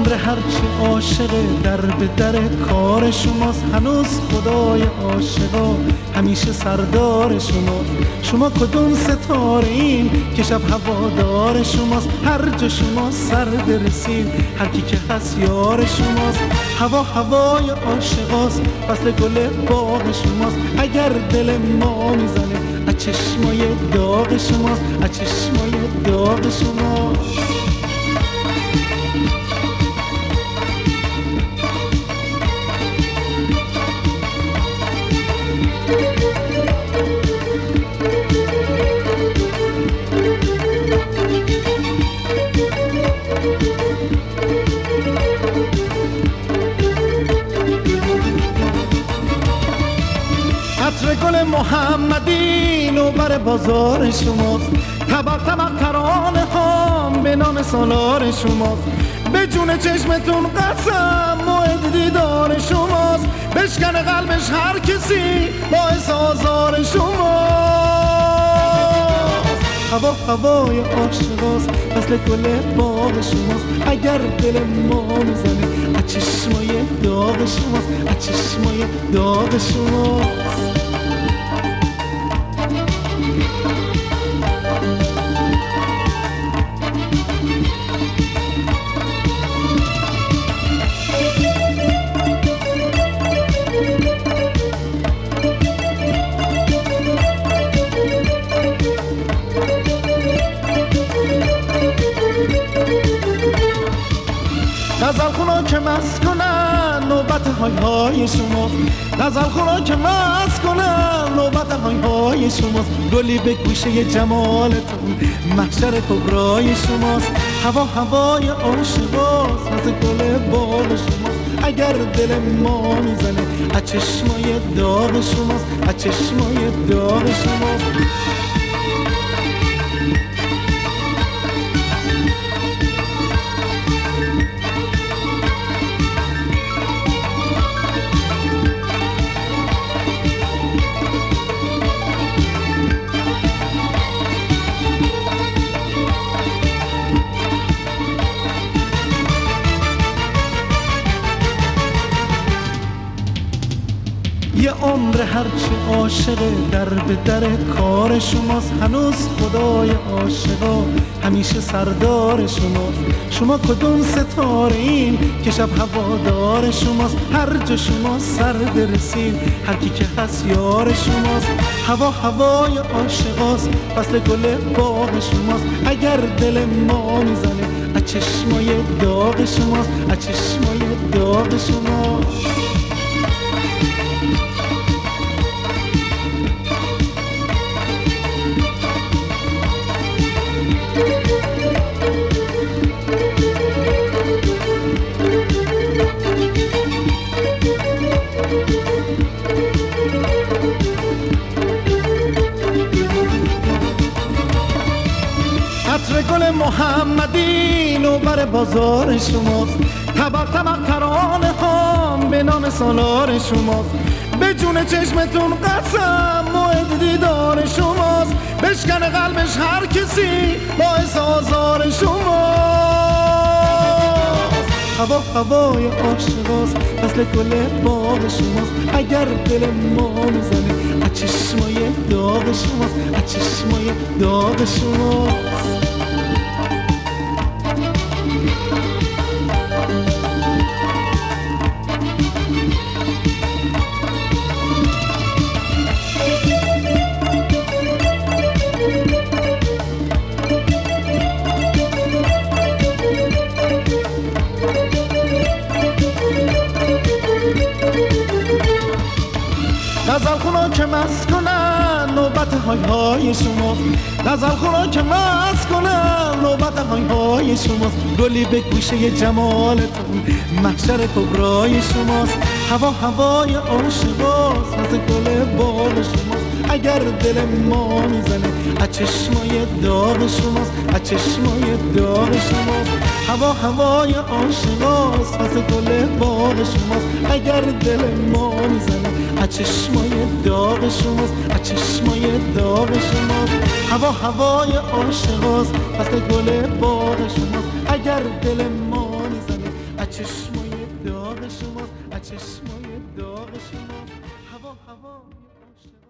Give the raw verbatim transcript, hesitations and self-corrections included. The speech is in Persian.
عمر هرچی عاشق در به در کار شماست. هنوز خدای عاشقا همیشه سردار شماست. شما کدوم ستاره این که شب هوادار شماست؟ هر جا شما سر برسید هر کی که هست یار شماست. هوا هوای عاشقاست، فصل گل باغ شماست. اگر دل ما میزنه از چشمای داغ شماست، از چشمای داغ شماست. عطر گل محمدی نوبر بازار شماست. طبق طبق ترانه هام به نام سالار شماست. به جون چشمتون قسم موعد دیدار شماست. بشکن قلبش هر کسی باعث آزار شماست. هوا هوای عاشقاست، فصل گل باغ شماست. اگر دل ما میزنه از چشمای داغ شماست، از چشمای داغ شماست. غزل خونا که مست کنن نوبت های های شماست. غزل خونا که مست کنن نوبت های های شماست. گلی به گوشه جمالتون محشر کبرای شماست. هوا هوای عاشقاست، از گل باغ شماست. اگر دل ما میزنه از چشمای داغ شماست، از چشمای داغ شماست. یه عمر هرچی عاشق در به در کار شماست. هنوز خدای عاشقا همیشه سردار شماست. شما کدوم ستاره این که شب هوادار شماست؟ هر جا شما سر برسید هر کی که هست یار شماست. هوا هوای عاشقاست، فصل گل باغ شماست. اگر دل ما میزنه از چشمای داغ شماست، از چشمای داغ شماست. عطر گل محمدی نوبر بازار شماست. طبق طبق ترانه هام به نام سالار شماست. به جون چشمتون قسم موعد دیدار شماست. بشکن قلبش هر کسی باعث آزار شماست. هوا هوای عاشقاست، فصل گل باغ شماست. اگر دل ما میزنه از چشمای داغ شماست، از چشمای داغ شماست. غزل خونا که مست کنن نوبت های های شماست. غزل خونا که مست کنن نوبت های های شماست. گلی به گوشه جمالتون محشر کبرای شماست. هوا هوای عاشقاست، از گل باغ شماست. اگر دل ما میزنه از چشمای داغ شماست، از چشمای داغ شماست. هوا هوای عاشقاست، از گل باغ شماست. اگر دل ما میزنه از چشمای داغ شماست، از چشمای داغ شماست. هوا هوای عاشقاست، فصل گل باغ شماست. اگر دل ما میزنه از از چشمای داغ شما، از چشمای داغ شما. هوا هوا عاشق